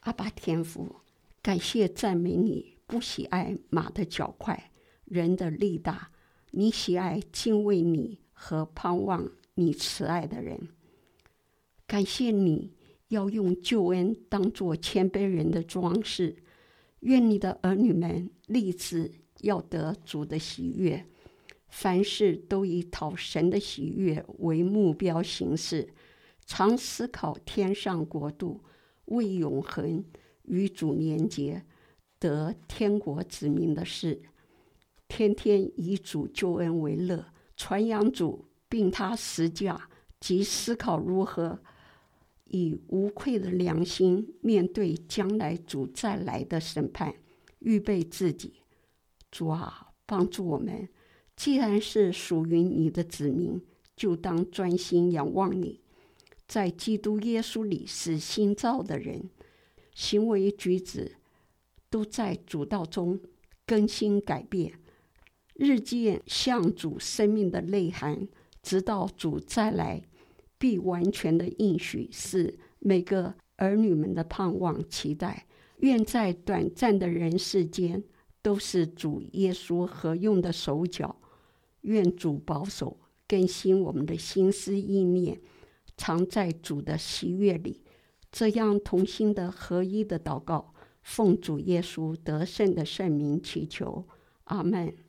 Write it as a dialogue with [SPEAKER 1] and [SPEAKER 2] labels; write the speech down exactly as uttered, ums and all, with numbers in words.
[SPEAKER 1] 阿爸天父，感谢赞美你，不喜爱马的脚快，人的力大，你喜爱敬畏你和盼望你慈爱的人。感谢你要用救恩当作谦卑人的装饰，愿你的儿女们立志要得主的喜悦，凡事都以讨神的喜悦为目标行事，常思考天上国度，为永恒与主连结，得天国子民的事，天天以主救恩为乐，传扬主并他十架，及思考如何以无愧的良心面对将来主再来的审判，预备自己。主啊，帮助我们，既然是属于你的子民，就当专心仰望你，在基督耶稣里是新造的人，行为举止都在主道中更新改变，日渐向主生命的内涵，直到主再来，必完全的应许是每个儿女们的盼望期待。愿在短暂的人世间，都是主耶稣合用的手脚。愿主保守更新我们的心思意念，常在主的喜悦里。这样同心的合一的祷告，奉主耶稣得胜的圣名祈求，阿们。